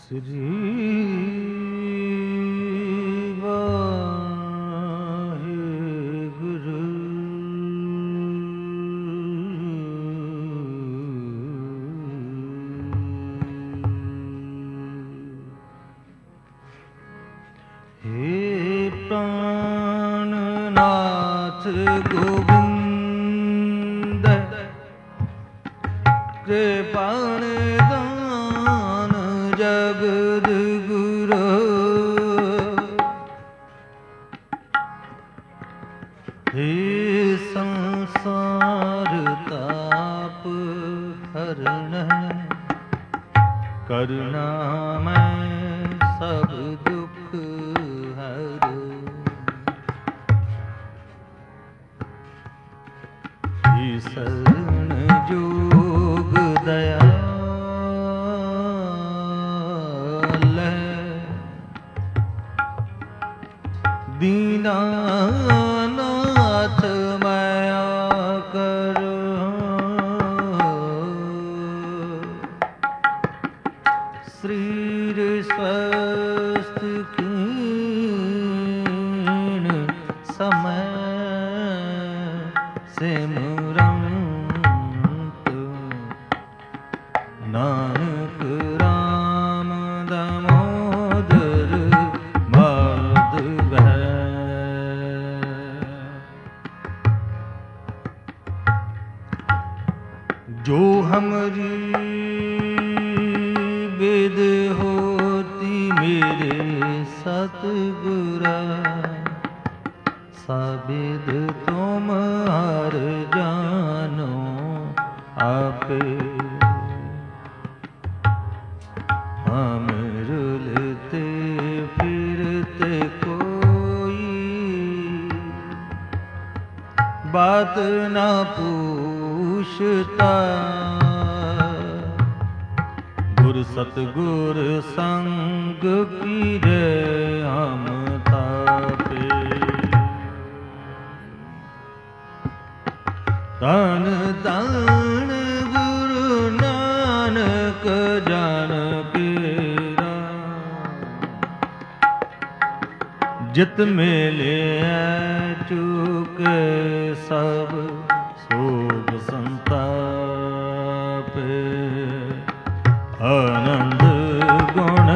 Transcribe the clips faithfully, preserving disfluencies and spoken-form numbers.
श्री वाहेगुरु हे प्राणनाथ गोविंद कृपाण दान जगद गुरु हे संसार ताप हरण करुणा में सब दुख हर शरण जोग दयाल दीनानाथ माया करो श्रीर स्वस्थ कीण समय सिमरंत नानक राम दामोदर माधव जो हमरी विद होती मेरे सतगुरा साबिद तुम हर जानो आपे हम रुलते फिरते कोई बात ना पूछता गुर सतगुर संग की रे हम तापे तन तन गुरु नानक जान केरा जित मेले चूके सब शोक संताप आनंद गुण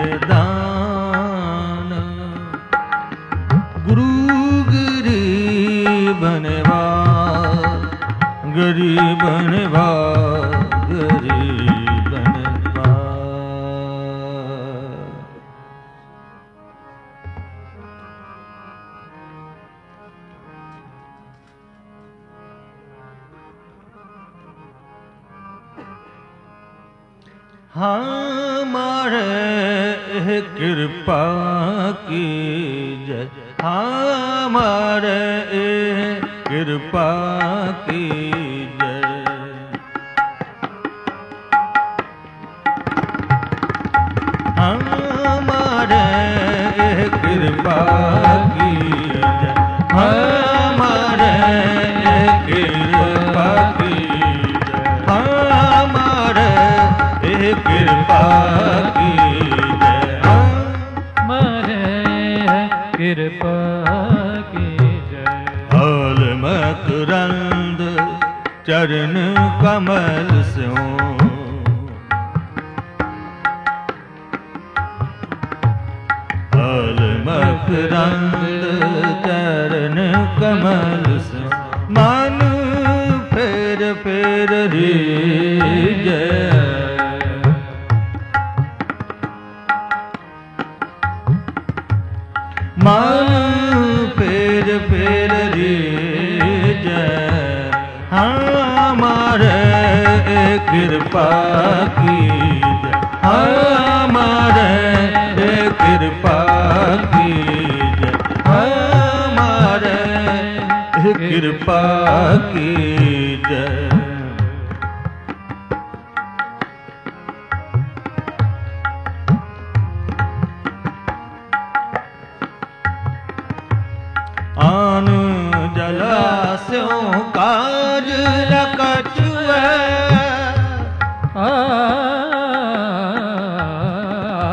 निदान गुरु गरीब बनवा गरीब बनवा गरीब बनवा हमारे कृपा की जय हमारे कृपा की हमारे कृपा की जय हमारे कृपा की जय हमारे कृपा की जय हमारे कृपा की जय हाल मकरंद चरण कमल स्यों मकरंद चरण कमल से मन फेर फेर रे जय मन फेर फेर रे जय हमारे कृपा की जय हमारे कृपा की जय हमारे कृपा की जय आन जलास्यों काज लकचुए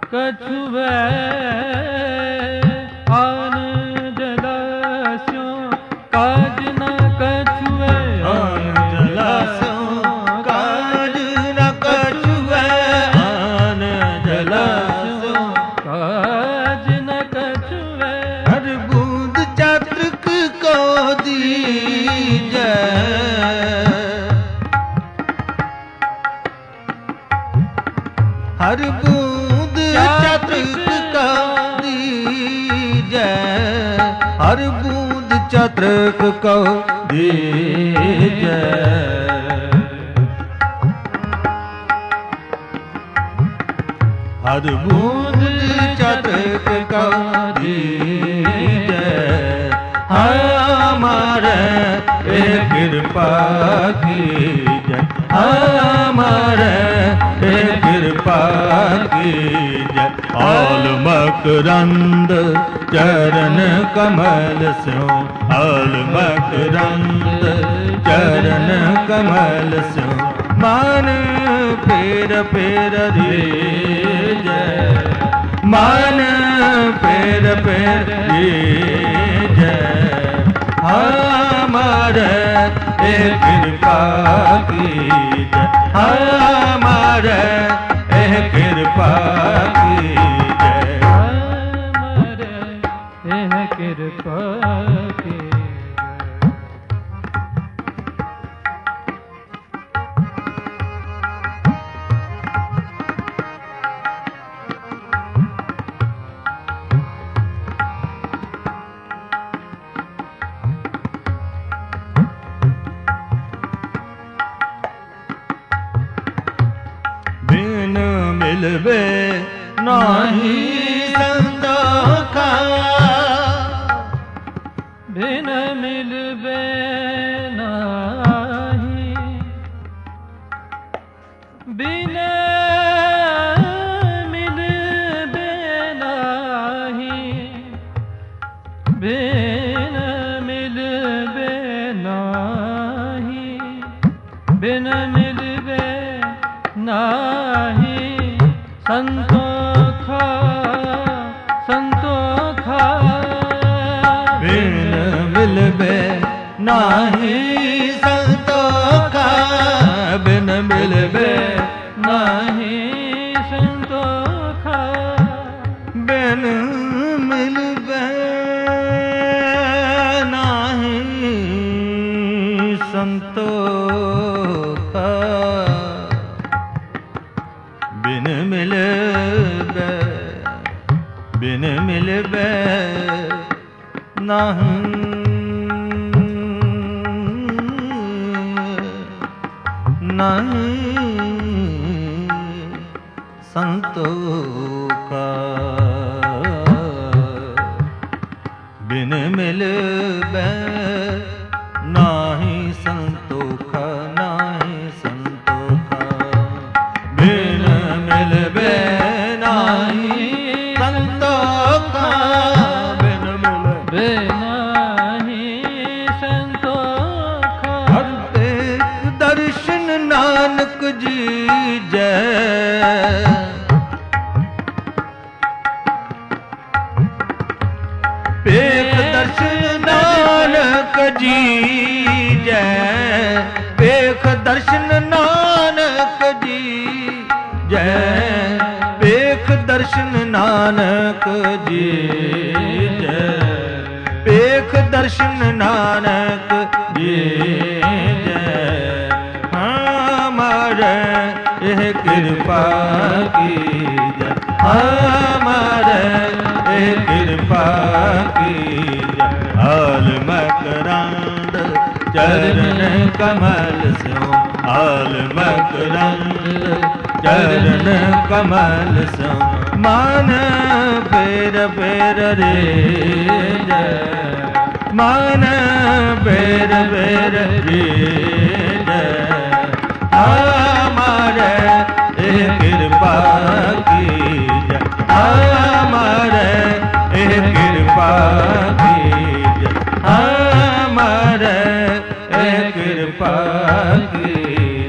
कछुए आन जलास्यों काज न कछुए आन जलास्यों काज न कछुए आन जलास्यों काज न कछुए हर बूंद चातृक को दीजै हर बूंद चातृक का दीजै हर बूंद चातृक को दीजै हर बूंद चातृक का दीजै हमारे कृपा कीजै हमारे कृपा कीजै आल मकरंद चरण कमल स्यों आल मकरंद चरण कमल स्यों मान फेर फेर दीजै मान फेर फेर दीजै हमारे कृपा कीजै हमारे कृपा कीजै हमारे कृपा कीजै मिलवे नाही संतोखा बिन मिलवे नाही बिन मिलवे नाही बिन मिलवे नाही बिन मिलवे नाही संतोखा संतोखा बिन मिलवे नाही संतोखा बिन मिलवे नाही संतोखा बिन मिलवे नाही संतोखा बिन मिलवे बिन मिलवे नहीं नहीं संतोखा बिन मिलवे नहीं संतोखा नहीं संतोखा बिन मिलवे नाही संतोखा बिन मिलवे नाही संतोखा हर एक दर्शन नानक जी जय पेख दर्शन नानक जी जय पेख दर्शन नानक जी जय पेख दर्शन नानक जी जय पेख दर्शन नानक जी जय हमारे यह कृपा कीजै हमारे यह कृपा कीजै हाल मकरंद चरण कमल स्यों हाल मकरंद चरण कमल स्यों मान फेर फेर रे जय मान फेर फेर रे जय हमारे कृपा कीजै हमारे कृपा कीजै हमारे कृपा कीजै।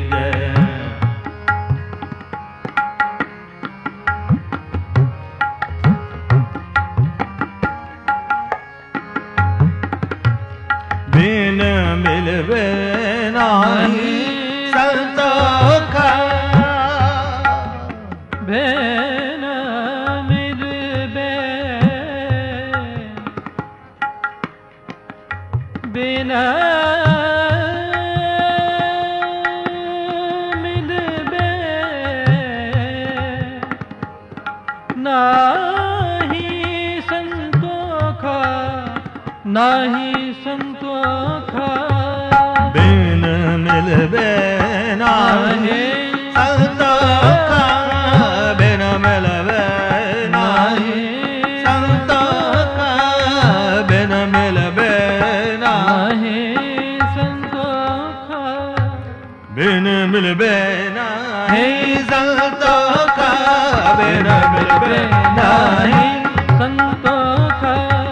ਨਾਹੀ ਸੰਤੋਖਾ ਨਾਹੀ ਸੰਤੋਖਾ ਬਿਨ ਮਿਲਵੇ ਨਾਹੀ ਸੰਤੋਖਾ ਬਿਨ ਮਿਲਵੇ ਨਾਹੀ ਸੰਤੋਖਾ ਬਿਨ ਮਿਲਵੇ ਨਾਹੀ ਸੰਤੋਖਾ ਬਿਨ ਮਿਲਵੇ ਨਾਹੀ ਸੰਤੋਖਾ ਬਿਨ ਮਿਲਵੇ ਨਾਹੀ ਸੰਤੋਖਾ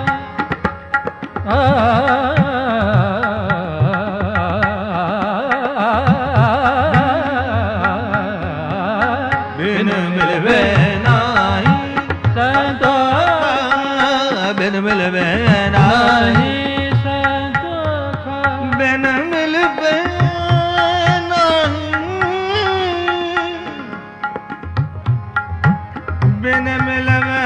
ਬਿਨ ਮਿਲਵੇ ਨਾਹੀ ਸੰਤੋਖਾ ਬਿਨ ਮਿਲਵੇ ਨਾਹੀ ਸੰਤੋਖਾ ਬਿਨ ਮਿਲਵੇ ਬਿਨ ਮਿਲਵੇ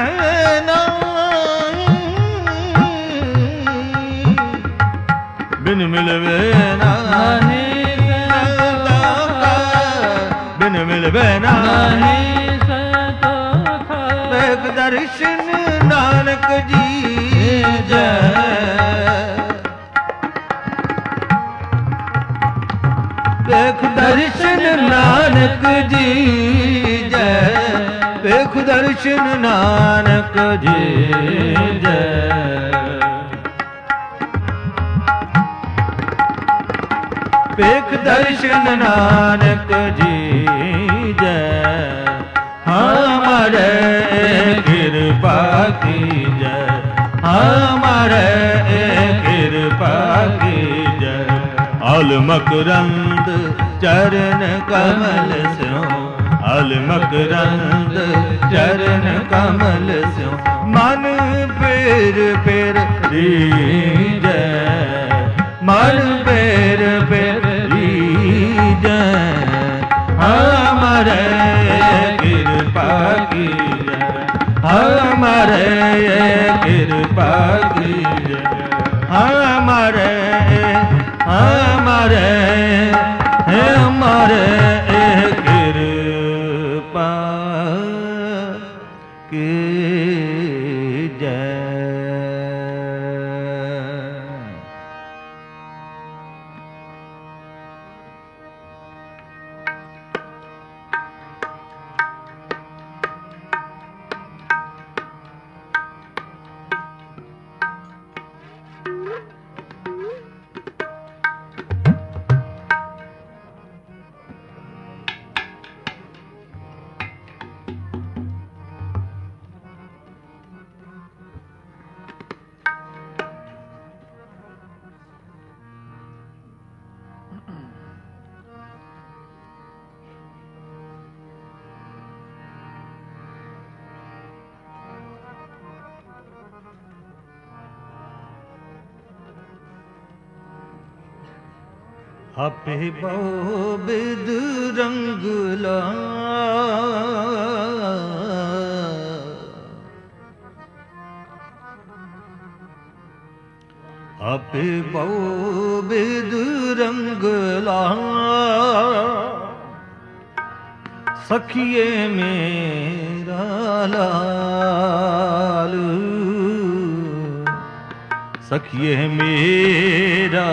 ਨਾਹੀ ਬਿਨ ਮਿਲਵੇ ਨਾਹੀ ਸੰਤੋਖਾ ਬਿਨ ਮਿਲਵੇ ਨਾਹੀ ਸੰਤੋਖਾ ਵੇਖ ਦਰਸ਼ਨ ਨਾਨਕ ਜੀ ਜੈ ਵੇਖ ਦਰਸ਼ਨ ਨਾਨਕ ਜੀ ਜੈ ਵੇਖ ਦਰਸ਼ਨ ਨਾਨਕ ਜੀ ਜੈ ਵੇਖ ਦਰਸ਼ਨ ਨਾਨਕ ਜੀ ਜੈ ਹਮਾਰੇ ਕਿਰਪਾ ਕੀਜੈ ਹਮਾਰੇ ਕਿਰਪਾ ਕੀਜੈ ਅਲ ਮਕਰੰਦ ਚਰਨ ਕਮਲ ਸਿਉ ਅਲ ਮਕਰੰਦ ਚਰਨ ਕਮਲ ਸਿਉ ਮਨ ਪੇਰ ਪੇਰ ਰੀਜੈ ਮਨ ਪੇਰ ਪੇਰ ਰੀਜੈ ਹਮਾਰੇ ਕਿਰਪਾ ਕੀਜੈ ਹਮਾਰੇ ਕਿਰਪਾ ਕੀਜੈ ਹਮਾਰੇ ਹਮਾਰੇ ਹਮਾਰੇ ਕਿਰਪਾ ਕੀਜੈ ਆਪੇ ਬਹੁ ਬਿਦ ਰੰਗ ਲਾ ਆਪੇ ਬਹੁ ਬਿਦ ਰੰਗ ਲਾ ਸਖੀਏ ਮੇਰਾ ਲਾਲ ਸਖੀਏ ਮੇਰਾ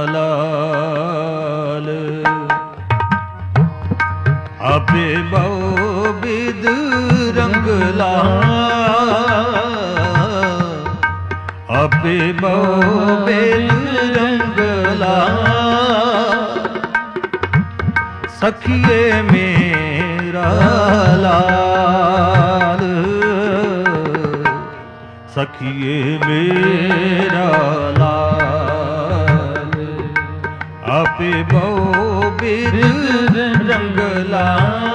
ਲਾਲ ਆਪੇ ਬਹੁ ਬਿਦ ਰੰਗ ਲਾ ਆਪੇ ਬਹੁ ਬਿਦ ਰੰਗ ਲਾ ਸਖੀਏ ਮੇਰਾ ਲਾਲ ਸਖੀਏ ਮੇਰਾ ਲਾਲ ਆਪੇ ਬਹੁ ਬਿਦ ਰੰਗ ਲਾ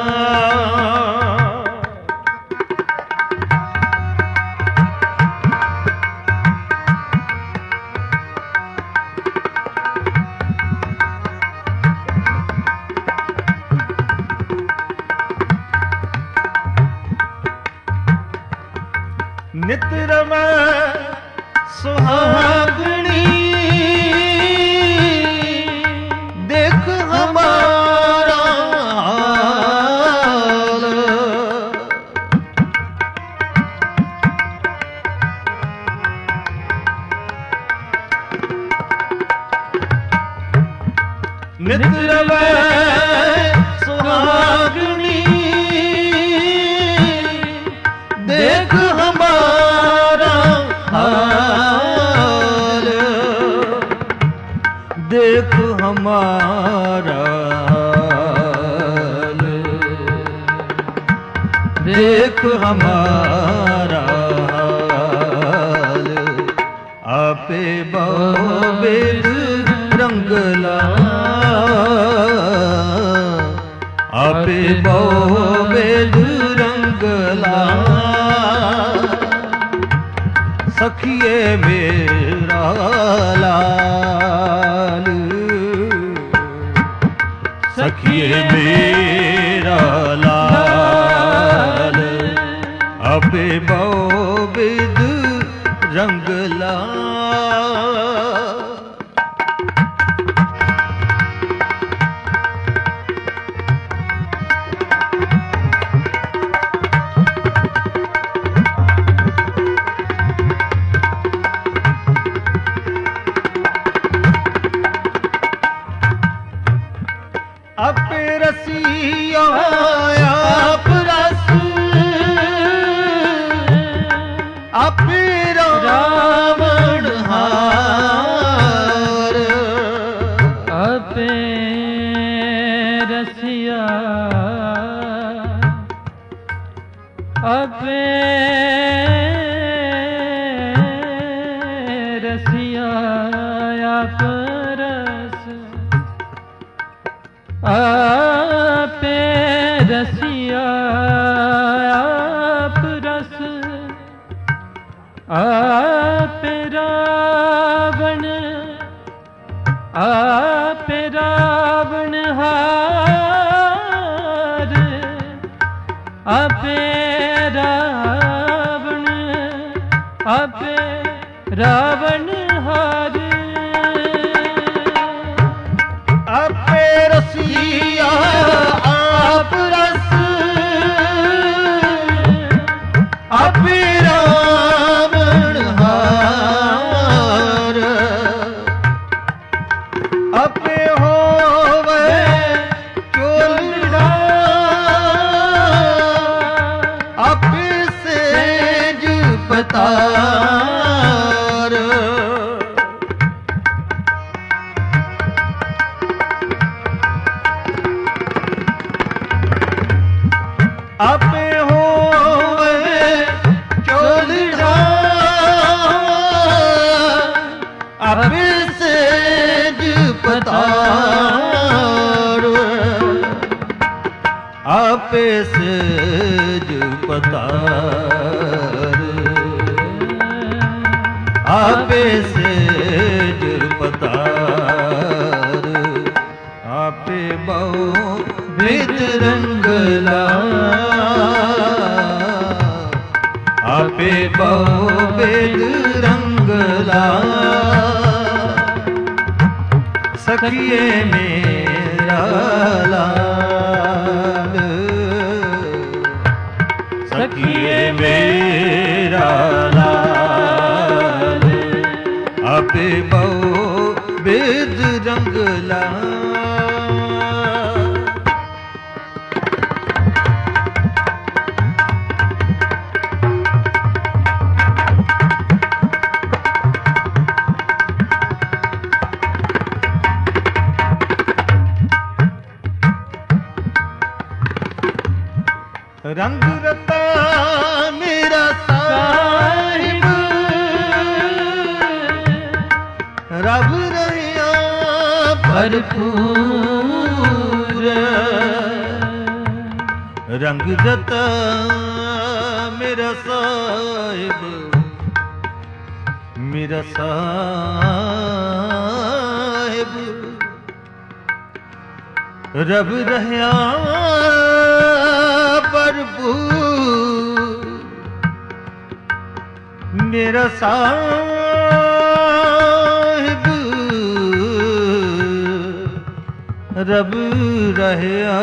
ਨਿਤ ਰਮੈ ਸੁਹਾਗਣੀ ਦੇਖ ਹਮਾਰਾ ਨਿਤ ਰਵੈ ਸੁਹਾਗਣੀ ਦੇਖ ਹਮਾਰਾ ਹਾਲ ਦੇਖ ਹਮਾਰਾ ਹਾਲ ਦੇਖ ਹਮਾਰਾ ਹਾਲ ਆਪੇ ਬਹੁ ਬੇਦ ਰੰਗਲਾ ਆਪੇ ਬਹੁ ਬੇਦ ਰੰਗਲਾ ਸਖੀਏ ਮੇਰਾ ਲਾਲ ਸਖੀਏ ਮੇਰਾ ਲਾਲ ਆਪੇ ਬਹੁ ਬੇਦ ਰੰਗਲਾ ਆਪੇ ਰਸੀਆ ਆਪ ਰਸ ਆਪੇ ਰਾਵਣ ਹਾਰ ਆਪੇ ਰਸੀਆ ਆਪੇ ਰਸੀਆ ਆਪ ਰਸ ਆਪੇ ਰਸੀਆ ਆਪ ਰਸ ਆਪੇ ਰਾਵਣ ਆਪੇ ਰਾਵਣ ਹਾਰ ਆਪੇ ਰਾਵਣ ਆਪੇ ਰਾਵਣ ਹਾਰ ਆਪੇ ਰਸੀਆ ਆਪ ਰਸ ਆਪੇ ਰਾਵਣ ਹਾਰ ਆਪੇ ਹੋਵੇ ਚੋਲੜਾ ਆਪੇ ਸੇਜ ਪਤਾਰ ਆਪੇ ਹੋਵੇ ਚੋਲੜਾ ਆਪੇ ਸੇਜ ਪਤਾਰ ਆਪੇ ਸੇਜ ਪਤਾਰ ਆਪੇ ਸੇਜ ਪਤਾਰ ਆਪੇ ਬਹੁ ਵਿਦ ਰੰਗਲਾ ਆਪੇ ਬਹੁ ਵਿਦ ਰੰਗਲਾ ਸਖੀਏ ਮੇਰਾ ਲਾਲ ਸਖੀਏ ਮੇਰਾ ਲਾਲ ਆਪੇ ਬਹੁ ਵਿਦ ਰੰਗਲਾ ਰੰਗ ਰਤਾ ਮੇਰਾ ਸਾਹਿਬ ਰਬ ਰਹਿਆ ਭਰਪੂਰ ਰੰਗ ਰਤਾ ਮੇਰਾ ਸਾਹਿਬ ਮੇਰਾ ਸਾਹਿਬ ਰਬ ਰਹਿਆ ਭਰਪੂਰ ਮੇਰਾ ਸਾਹਿਬ ਰਬ ਰਹਿਆ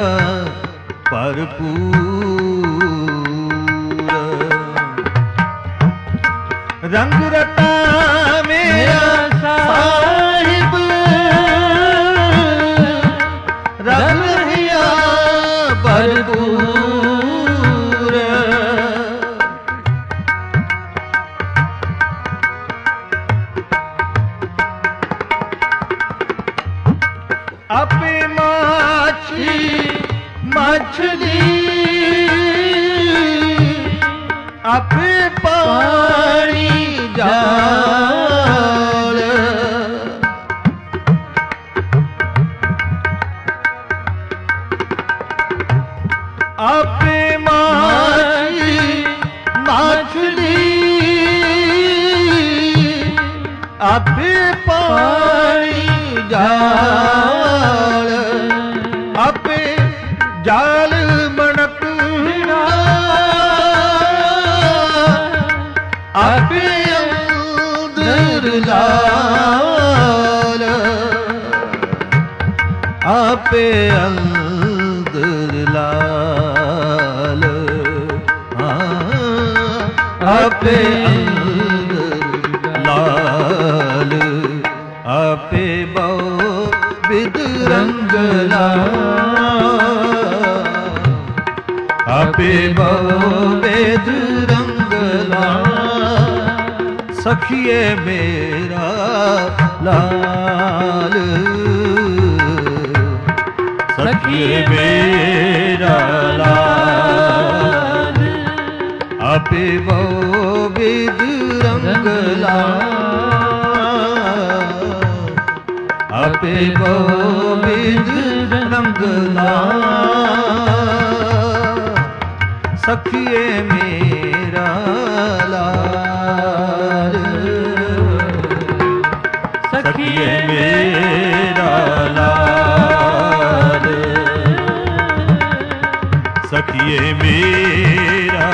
ਭਰਪੂਰ ਰੰਗ ਰਤਾ ਮੇਰਾ ਸਾਹਿਬ ਆਪੇ ਪਾਣੀ ਜਾਲ ਆਪੇ ਮਾਛੀ ਮਾਛਲੀ ਆਪੇ ਪਾਣੀ ਜਾਲ ਆਪੇ ਜਾਲ ਮਣਕਣਾ ਆਪੇ ਅੰਦਰ ਲਾਲ ਆਪੇ ਅੰਦਰ ਲਾਲ ਆਪੇ ਅੰਦਰ ਲਾਲ ਆਪੇ ਬਹੁ ਵਿਦ ਰੰਗ ਲਾਲ ਆਪੇ ਬਹੁ ਵਿਦ ਰੰਗ ਲਾਲ ਸਖੀਏ ਮੇਰਾ ਲਾਲ ਸਖੀਏ ਮੇਰਾ ਲਾਲ ਆਪੇ ਬਹੁ ਵਿਦ ਰੰਗ ਲਾਲ ਆਪੇ ਬਹੁ ਵਿਦ ਰੰਗ ਲਾਲ ਸਖੀਏ ਮੇਰਾ ਲਾਲ ਸਖੀਏ ਮੇਰਾ ਲਾਲ ਸਖੀਏ ਮੇਰਾ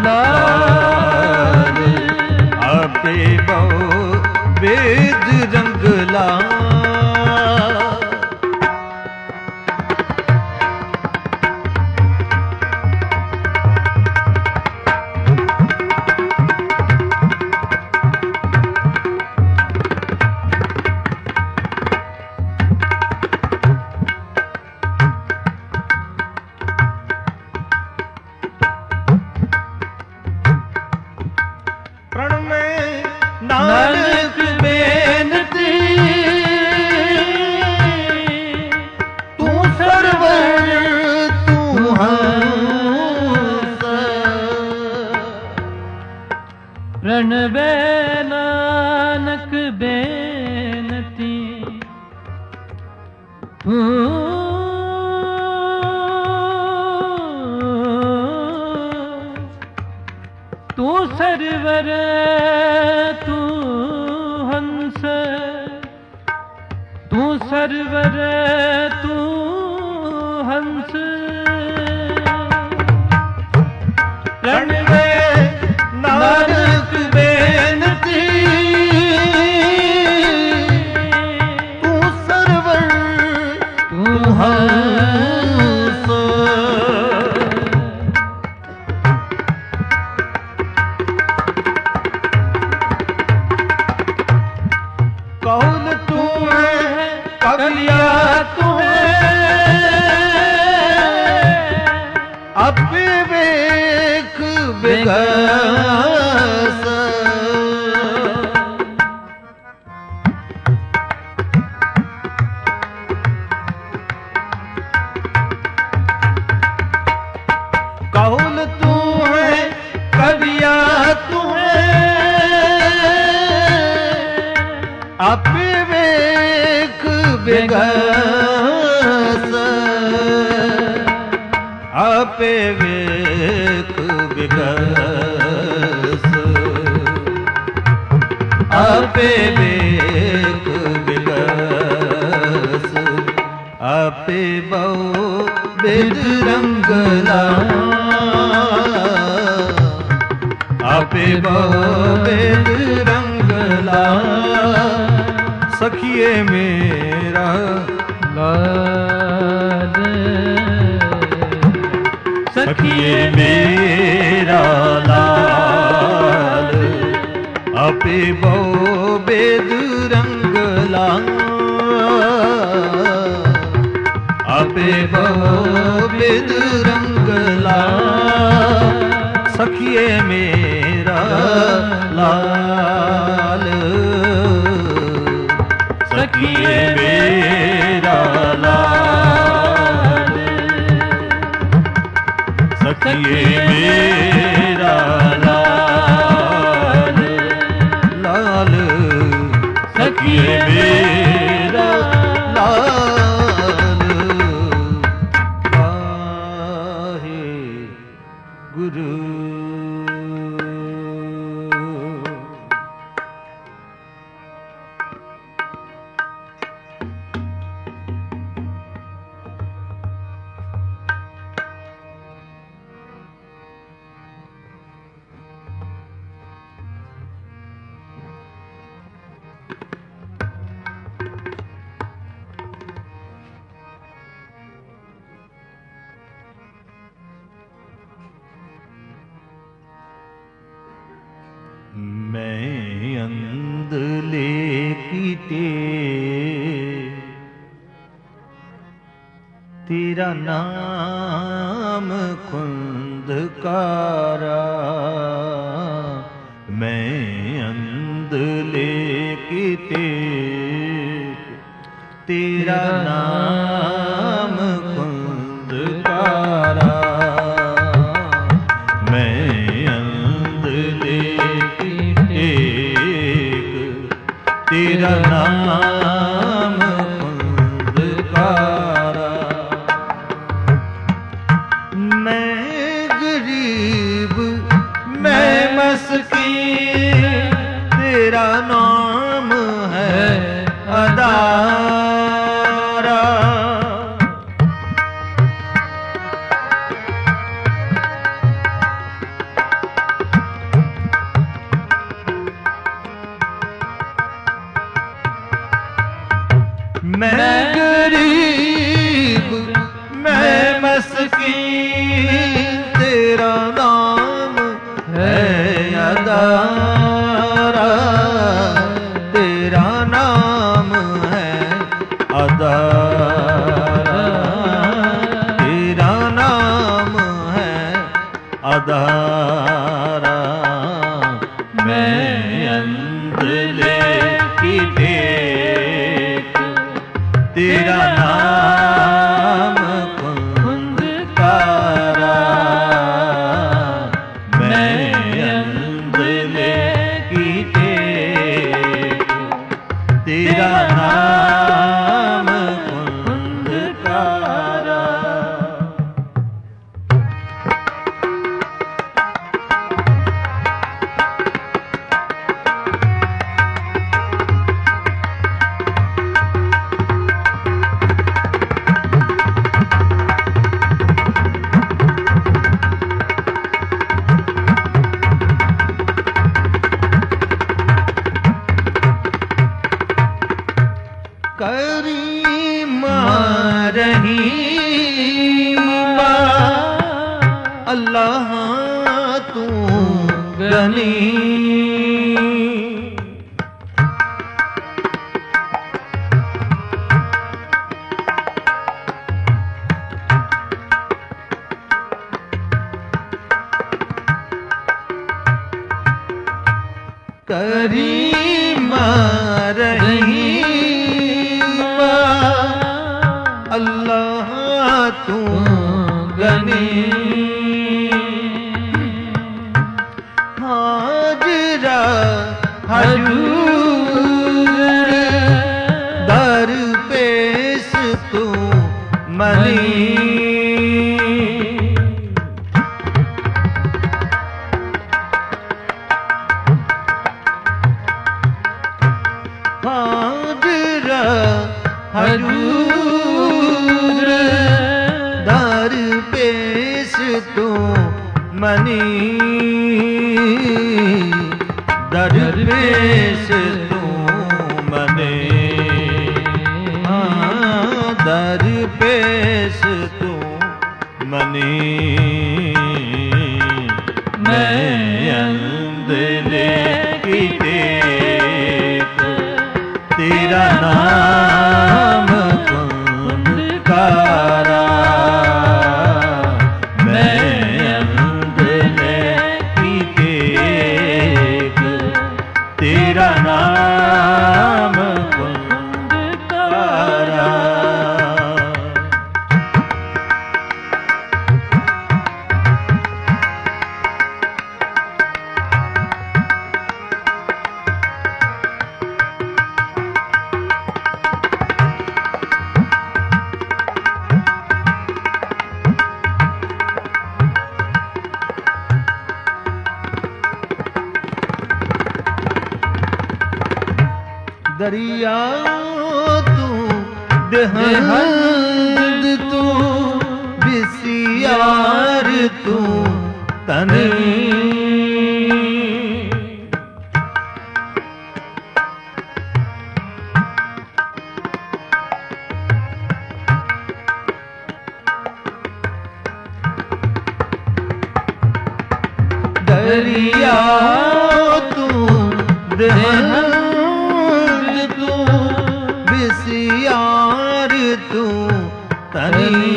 ਲਾਲ ਆਪੇ ਬਹੁ ਵਿਦ ਰੰਗ ਲਾਲ ਨਾਨਕ ਬੇਨਤੀ ਤੂੰ ਸਰਵਰ ਤੂੰ ਹੰਸ ਪ੍ਰਣਵੈ ਨਾਨਕ ਬੇਨਤੀ ਤੂੰ ਸਰਵਰ ਤੂੰ ਸਰਵਰ ਤੂੰ ਹੰਸ ਪ੍ਰਣਵੈ ਨਾਨਕ ਬੇਨਤੀ ਤੂੰ ਸਰਵਰ ਤੂੰ ਹੰਸ ਕੌਣ ਤੂੰ ਹੈ ਕਵਿਆ ਤੂੰ ਹੈ ਆਪੇ ਵੇਖ ਵਿਗਸ ਕੌਣ ਤੂੰ ਹੈ ਕਵਿਆ ਤੂੰ ਹੈ ਆਪੇ ਵੇਖ ਵਿਗਸ ਆਪੇ ਵੇਖ ਵਿਗਸ ਆਪੇ ਵੇਖ ਵਿਗਸ ਆਪੇ ਬਹੁ ਵਿਦ ਰੰਗ ਲਾਲ ਆਪੇ ਬਹੁ ਵਿਦ ਰੰਗ ਲਾਲ ਸਖੀਏ ਮੇਰਾ ਲਾਲ ਸਖੀਏ ਮੇਰਾ ਲਾਲ ਆਪੇ ਬਹੁ ਵਿਦ ਰੰਗ ਲਾਲ ਆਪੇ ਬਹੁ ਵਿਦ ਰੰਗ ਲਾਲ ਸਖੀਏ ਮੇਰਾ ਲਾਲ ਸਖੀਏ ਮੇਰਾ ਲਾਲ ਸਖੀਏ ਮੇਰਾ ਲਾਲ गुरु मैं अंधले कीटे तेरा नाम खुंदकारा, मैं अंधले कीटे तेरा नाम खुंदकारा, तेरा नाम खुंदकारा। मैं गरीब मैं मस्कीन तेरा नाम है अदारा, मैं गरीब मैं मस्कीन तेरा नाम है अदारा, तेरा नाम है अदारा, तेरा नाम है अदारा। मैं अंधले की टेक तेरा नाम खुंदकारा, मैं अंधले की टेक तेरा नाम खुंदकारा। करीमा रहीमा अल्लाह तू गनी, करीमा रहीमा अल्लाह तू गनी, हाजरा हजूर दर पेश तू मनी, हाजरा हजूर दर पेश तू मनी, दर पेश तू मने, हाँ दर पेश तू मनी। मैं अंधले की टेक तेरा नाम खुंदकारा, मैं अंधले की टेक तेरा नाम खुंदकारा। दरिया तू देहंद तू बिसियार तू तनी दरिया तू देहंद तू बिसियार तू तनी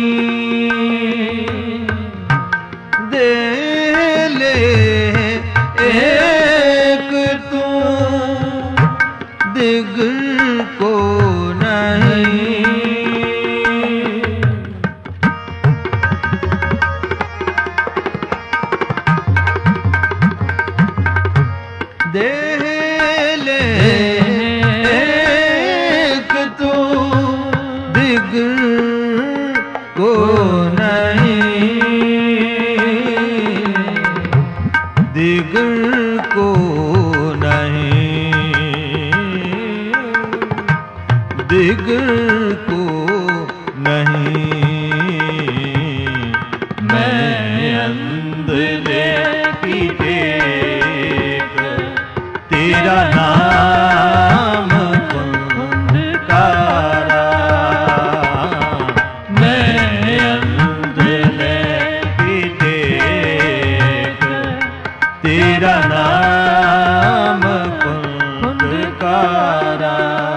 दे ले एक तू दिगर को नहीं दे ले एक तू दिगर को नहीं दिगर को नहीं दिगर को नहीं मैं अंधले की टेक तेरा नाम कुंदकारा मैं अंधले की टेक तेरा नाम कुंदकारा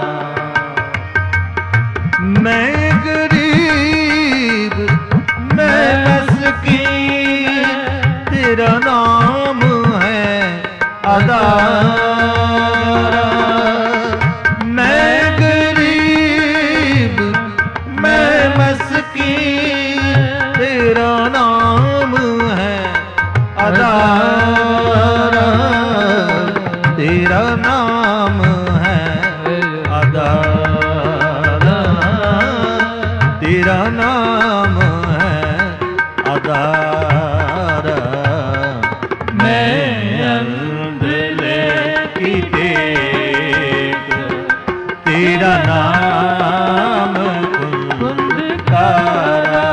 मैं गरीब मैं मस्कीन तेरा नाम है अदारा मैं गरीब मैं मस्कीन तेरा नाम है अदारा तेरा नाम है अदारा तेरा नाम है अदारा मैं अंधले की टेक तेरा नाम कुंदकारा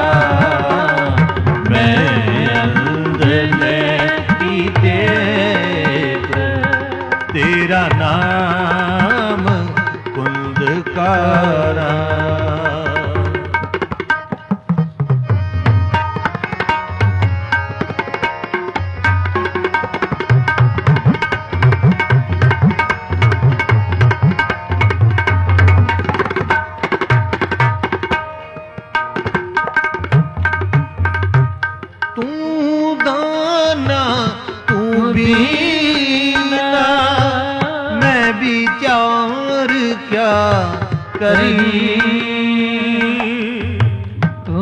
मैं अंधले की टेक तेरा नाम कुंदकारा तू दाना तू बीना मैं विचार क्या करी तू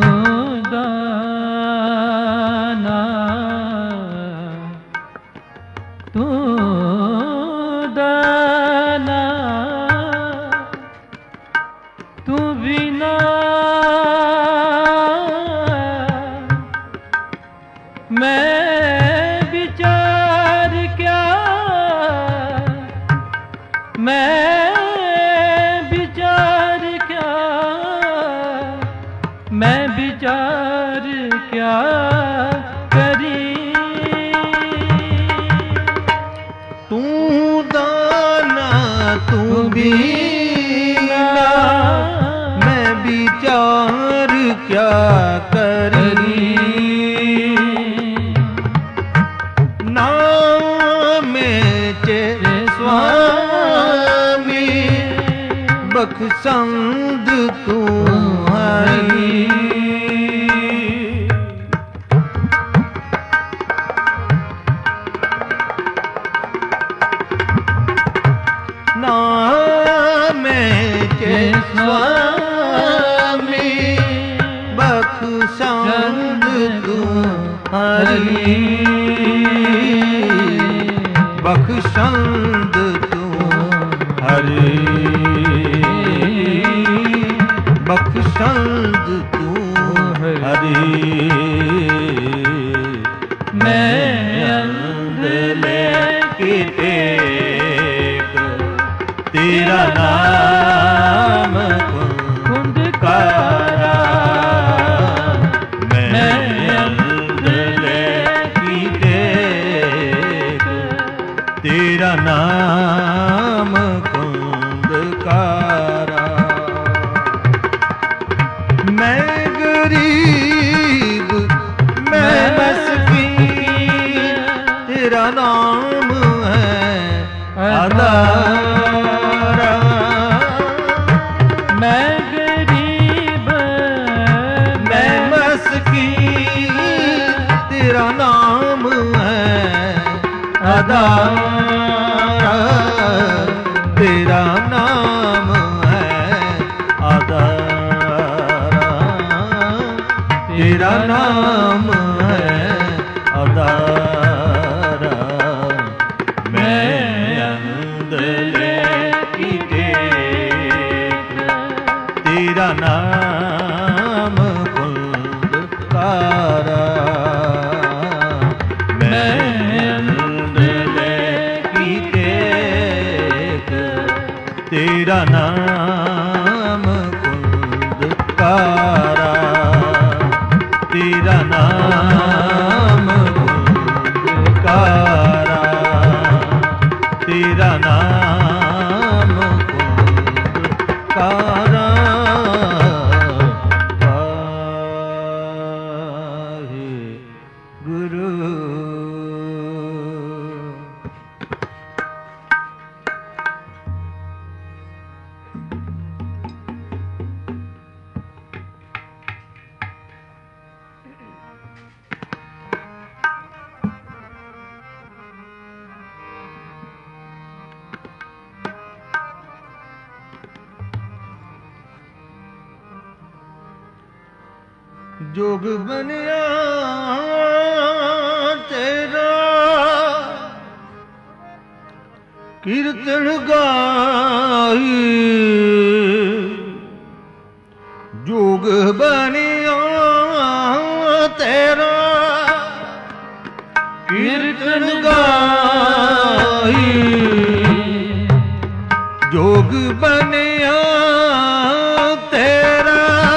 दाना तू दाना तू बिना मैं विचार क्या मैं विचार क्या मैं विचार क्या करी तू दाना तू बीना मैं विचार क्या करी स्वामी बख्शंद तुम्हारी नाम के स्वामी बख्शंद तुम्हारी बख्शंद हरे बख्शंद तू हरे मैं अंधले की टेक ਤੇਰਾ ਨਾਮ ਕੁੰਦਕਾਰਾ। ਮੈਂ ਗਰੀਬ ਮੈਂ ਮਸਕੀਨ ਤੇਰਾ ਨਾਮ ਹੈ ਆਧਾਰਾ। ਮੈਂ ਗਰੀਬ ਮੈਂ ਮਸਕੀਨ ਤੇਰਾ ਨਾਮ ਹੈ ਆਧਾਰਾ। ਤੇਰਾ ਨਾਮ ਹੈ ਆਧਾਰਾ। ਤੇਰਾ ਨਾਮ ਹੈ ਆਧਾਰਾ। ਮੈਂ ਅੰਦਲੇ ਕੀ ਟੇਕ ਤੇਰਾ ਨਾਮ ਕੁੰਦਕਾਰਾ। ਮੈਂ ਅੰਦਲੇ ਕੀ ਟੇਕ ਤੇਰਾ ਨਾਮ ਕੁੰਦਕਾਰਾ। ਤੇਰਾ ਨਾਮ ਕੁੰਦਕਾਰਾ। ਤੇਰਾ ਨਾਮ ਕੁੰਦਕਾਰਾ। ਵਾਹਿਗੁਰੂ। ਜੋਗ ਬਣਿਆ ਤੇਰਾ ਕੀਰਤਨ ਗਾਈ। ਜੋਗ ਬਣਿਆ ਤੇਰਾ ਕੀਰਤਨ ਗਾਈ। ਜੋਗ ਬਣਿਆ ਤੇਰਾ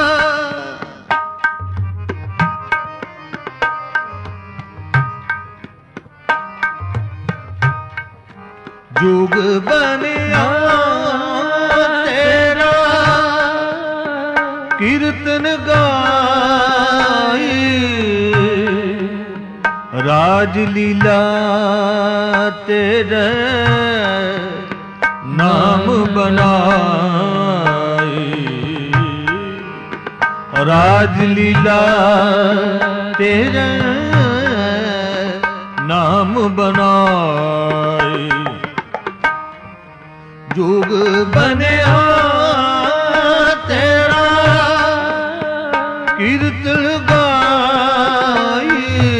ਜੋਗ ਬਣਿਆ ਤੇਰਾ ਕੀਰਤਨ ਗਾਈ। ਰਾਜ ਲੀਲਾ ਤੇਰੇ ਨਾਮ ਬਣਾਈ। ਰਾਜ ਲੀਲਾ ਤੇਰੇ ਨਾਮ ਬਣਾਈ। ਜੋਗ ਬਣਿਆ ਤੇਰਾ ਕੀਰਤਨ ਗਾਈ।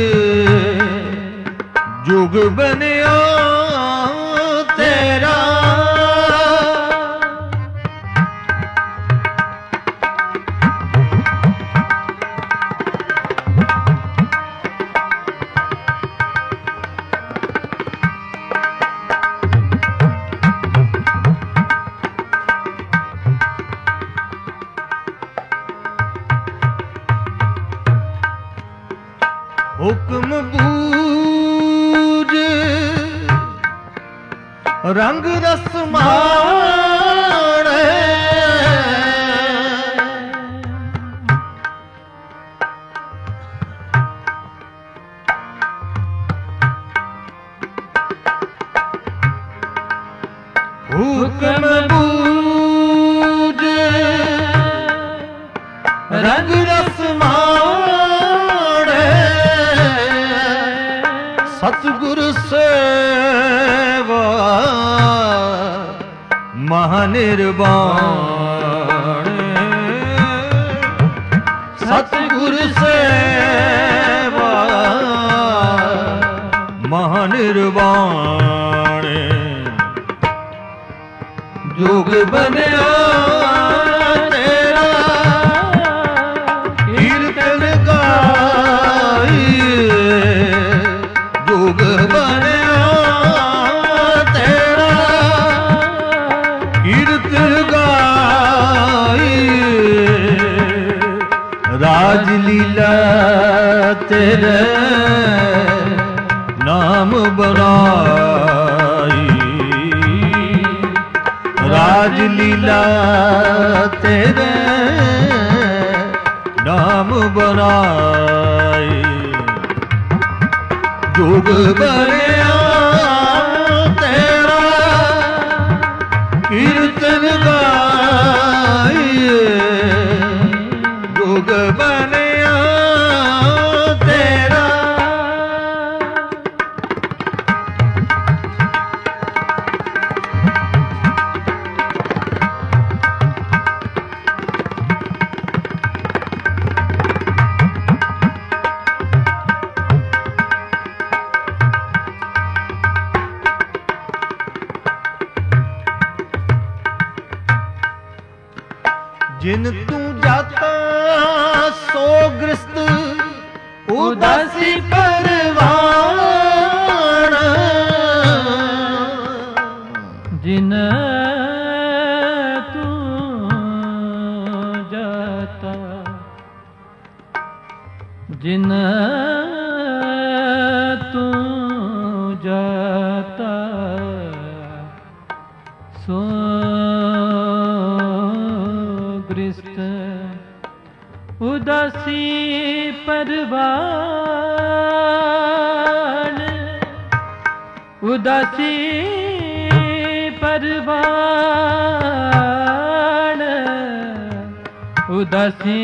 ਜੋਗ ਬਣਿਆ ਤੇਰਾ ਹੁਕਮ ਬੂਝ ਰੰਗ ਰਸ ਮਾਣੇ। ਹੁਕਮ ਬੂਝ ਰੰਗ ਰਸ ਮਾਣੇ। ਸਤਿਗੁਰ ਸੇਵਾ ਮਹਾਨਿਰਵਾਣ। ਸਤਿਗੁਰ ਸੇਵਾ ਮਹਾਨਿਰਵਾਣ। ਜੋਗ ਬਣਿਆ ਤੇਰਾ ਕੀਰਤਨ ਗਾਈ। ਜੋਗ ਬਣਿਆ ਤੇਰਾ ਕੀਰਤਨ ਗਾਈ। ਰਾਜ ਲੀਲਾ ਤੇਰੇ ਨਾਮ ਬਣਾਈ। ਤੇਰੇ ਨਾਮ ਬਨਾਈ ਜੁਗ ਬਣਿਆ ਤੇਰਾ ਕੀਰਤਨ ਗਾਈਏ ਜੁਗ ਬਣਿਆ ਤੇਰਾ ਜਿਨ ਤੂੰ ਜਾਤਾ ਸੋ ਗ੍ਰਸਤ ਉਦਾਸੀ ਪਰਵਾਣ ਜਿਨ ਤੂੰ ਜਾਤਾ ਜਿਨ ਤੂੰ ਜਾਤਾ ਸੋ ਉਦਾਸੀ ਪਰਵਾਣ ਉਦਾਸੀ ਪਰਵਾਣ ਉਦਾਸੀ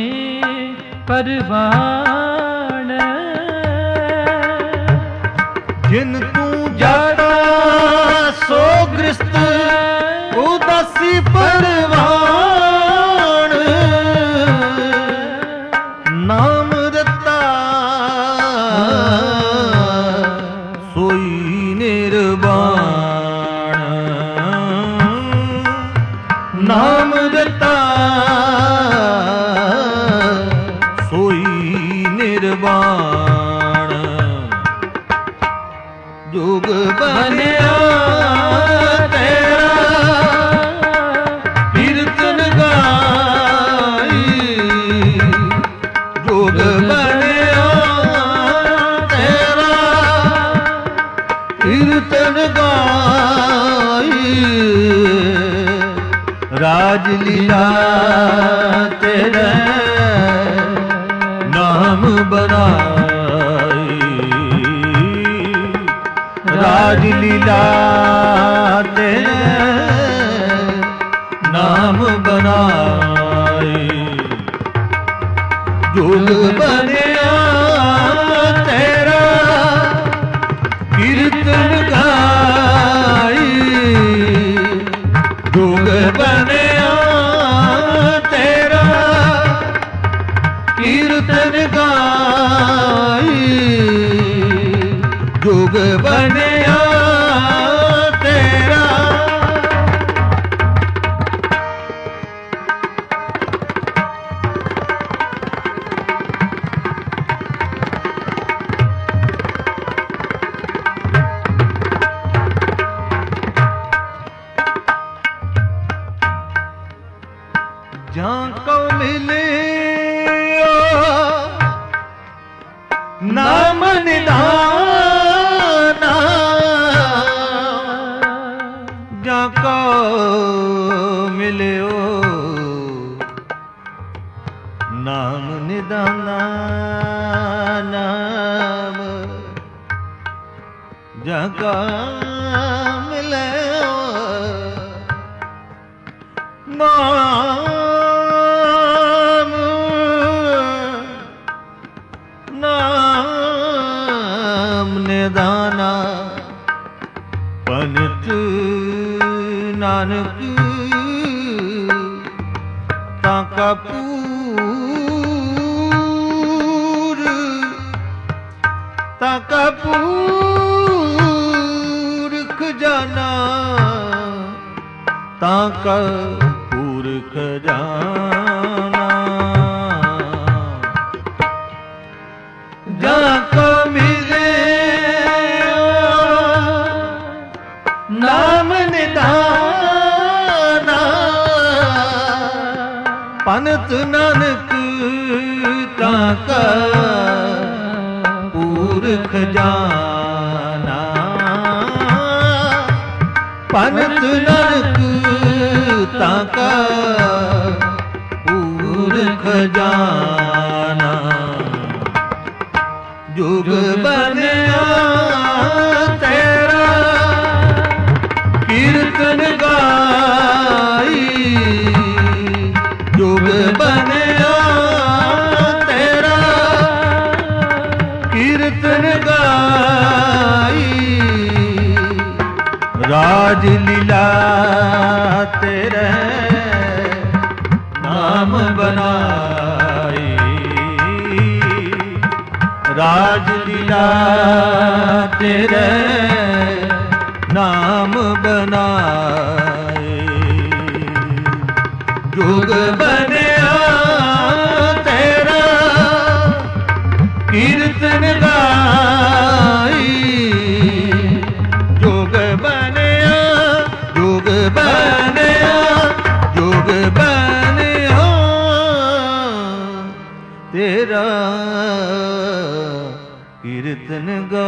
ਪਰਵਾਣ ਜਿਨ ਤੂੰ ਜਾਤਾ ਸੋ ਗ੍ਰਸਤ ਉਦਾਸੀ ਪਰਵਾਣ ਨਾਮ ਦਿੱਤਾ ਸੋਈ ਨਿਰਵਾਣ ਨਾਮ ਦਿੱਤਾ ਸੋਈ ਨਿਰਵਾਣ ਜੁਗ ਬਣਿਆ ਤੇਰਾ ਕੀਰਤਨ ਗਾਈ ਜੁਗ ਬਣਿਆ ਤੇਰਾ ਕੀਰਤਨ ਗਾਈ ਰਾਜ ਲੀਲਾ ਤੇਰੇ ਨਾਮ ਬਨਾਈ ਰਾਜ ਲੀਲਾ ਤੇਰੇ ਨਾਮ ਬਨਾਈ ਜੁਗ ਬਣਿਆ ਤੇਰਾ ਕੀਰਤਨ ਗਾਈ ਜੁਗ ਬਣਿਆ ਤੇਰਾ ਕੀਰਤਨ ਗਾਈ ਜੁਗ ਬਣਿਆ ਤੇਰਾ ਜਾਂ ਕੋ ਮਿਲਿਆ ਨਾਮ ਨਿਧਾਨਾ ਜਾਂ ਕੋ ਮਿਲਿਓ ਨਾਮ ਨਿਧਾਨਾ ਨਾਮ ਜਾਂ ਕੋ ਮਿਲਿਓ ਨਾਮ ਨਿਦਾਨਾ ਪੰਤ ਨਾਨਕ ਤਾਂ ਕਾ ਪੂਰ ਤਾਂ ਕਾ ਪੂਰ ਖਜ਼ਾਨਾ ਤਾਂ ਕਾ ਪੂਰ ਖਜ਼ਾਨਾ ਜਾਂ ਕੋ ਮਿਲੇ ਨਾਮ ਨਿਧਾਨਾ ਪੰਤ ਨਾਨਕ ਤਾਂ ਕਾ ਪੂਰ ਖਜ਼ਾਨਾ ਪੰਤ ਨਾਨਕ ਤਾਂ ਕਾ ਖਜ਼ਾਨਾ ਜੁਗ ਬਣਿਆ ਤੇਰਾ ਕੀਰਤਨ ਗਾਈ ਜੁਗ ਬਣਿਆ ਤੇਰਾ ਕੀਰਤਨ ਗਾਈ ਰਾਜ ਲੀਲਾ ਤੇਰੇ ਨਾਮ ਬਨਾਈ ਰਾਜ ਲੀਲਾ ਤੇਰੇ ਨਾਮ ਬਨਾਏ ਜੁਗ ਬਣਿਆ ਤੇਰਾ ਕੀਰਤਨ ਗਾਈ ਜੁਗ ਬਣਿਆ ਜੁਗ ਬਣਿਆ ਜੁਗ ਬਣਿਆ ਤੇਰਾ ਕੀਰਤਨ ਗਾ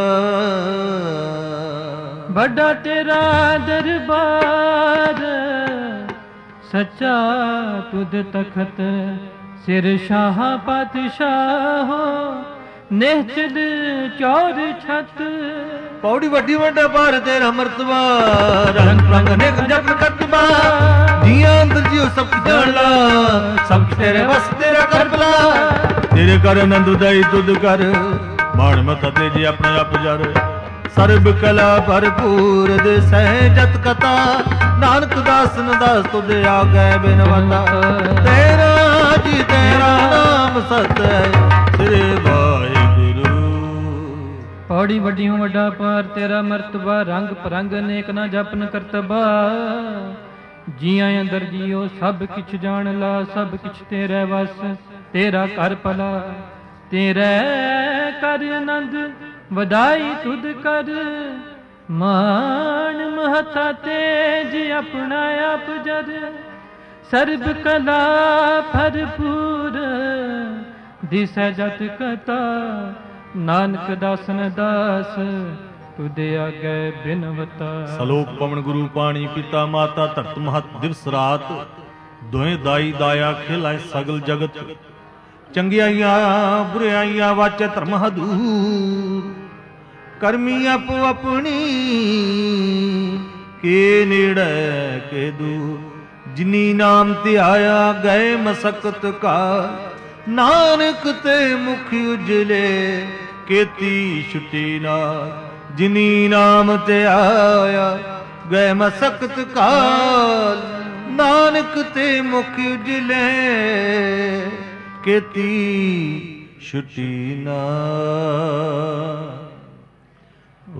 ਵੱਡਾ ਤੇਰਾ ਦਰਬਾਰ ਸੱਚਾ ਤੁਧ ਤਖਤ ਸਿਰ ਸ਼ਾਹ ਪਾਤਸ਼ਾਹੋ ਨਿਹਚਲ ਚੌਰ ਛਤ ਪੌੜੀ ਵੱਡੀ ਵੱਡਾ ਭਾਰ ਤੇਰਾ ਮਰਤਬਾ ਰੰਗ ਰੰਗ ਅਨੇਕ ਜਪ ਕਰਤਬਾ ਜੀਆਂ ਅੰਦਰ ਜੀਉ ਸਭ ਜਾਣ ਲਾ ਸਭ ਤੇਰੇ ਵਸ ਤੇਰਾ ਕਰਬਲਾ ਤੇਰੇ ਕਰ ਆਨੰਦ ਉਦਾਈ ਤੁਧ ਕਰ ਮਾਣ ਮਤ ਤੇ ਜੀ ਆਪਣੇ ਆਪ ਜਰ ਸਰਬ ਕਲਾ ਭਰਪੂਰ ਦੇ ਸਹਿਜਤ ਕਥਾ ਨਾਨਕ ਦਾਸ ਨਦਾਸ ਤੁਧ ਆਗੇ ਬਿਨਵਤਾ ਤੇਰਾ ਜੀ ਤੇਰਾ ਨਾਮ ਸਤ ਹੈ ਸ੍ਰੀ ਵਾਹਿਗੁਰੂ ਪੌੜੀ ਵੱਡੀਓਂ ਵੱਡਾ ਪਾਰ ਤੇਰਾ ਮਰਤਬਾ ਰੰਗ ਪਰੰਗ ਅਨੇਕ ਨਾ ਜਪਨ ਕਰਤਬਾ ਜੀਆਂ ਅੰਦਰ ਜੀਓ ਸਭ ਕਿਛ ਜਾਣ ਲਾ ਸਭ ਕਿਛ ਤੇਰੇ ਵਸ ਤੇਰਾ ਕਰ ਭਲਾ ਤੇਰੇ ਕਰ ਆਨੰਦ ਵਧਾਈ ਤੁਧ ਕਰ ਮਾਨ ਮਹਤਾ ਤੇਜ ਆਪਣਾ ਆਪ ਜਰ ਸਰਬ ਕਲਾ ਭਰਪੂਰ ਦਿਸੈ ਜਤ ਕਥਾ ਨਾਨਕ ਦਾਸਨ ਦਾਸ ਤੁਧ ਆਗੇ ਬਿਨਵਤਾ ਸਲੋਕ ਪਵਨ ਗੁਰੂ ਪਾਣੀ ਪਿਤਾ ਮਾਤਾ ਧਰਤ ਮਹਤ ਦਿਵਸ ਰਾਤ ਦੋਏ ਦਾਈ ਦਾਇਆ ਖਿਲਾਏ ਸਗਲ ਜਗਤ ਚੰਗਿਆਈਆਂ ਬੁਰਾਈਆਂ ਵਾਚੈ ਧਰਮ ਹਦੂਰ ਕਰਮੀ ਆਪੋ ਆਪਣੀ ਕੇ ਨੇੜੇ ਕੇ ਦੂਰ ਜਿਨੀ ਨਾਮ ਧਿਆਇਆ ਗਏ ਮਸਕਤ ਕਾ ਨਾਨਕ ਤੇ ਮੁਖ ਉਜਲੇ ਕੀਤੀ ਛੁਟੀ ਨਾ ਜਿਨੀ ਨਾਮ ਧਿਆਇਆ ਗਏ ਮਸਕਤ ਕਾਲ ਨਾਨਕ ਤੇ ਮੁਖ ਉਜਲੇ ਕੀਤੀ ਛੁਟੀ ਨਾ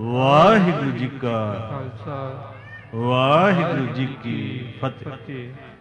ਵਾਹਿਗੁਰੂ ਜੀ ਕਾ ਖਾਲਸਾ ਵਾਹਿਗੁਰੂ ਜੀ ਕੀ ਫਤਿਹ।